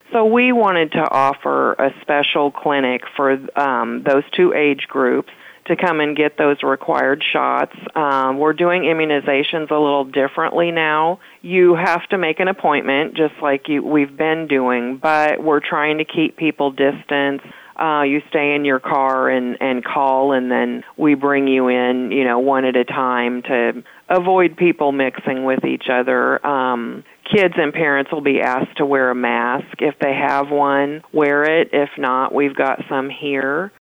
So we wanted to offer a special clinic for those two age groups to come and get those required shots. We're doing immunizations a little differently now. You have to make an appointment, just like we've been doing, but we're trying to keep people distance. You stay in your car and call, and then we bring you in, one at a time to avoid people mixing with each other. Kids and parents will be asked to wear a mask. If they have one, wear it. If not, we've got some here.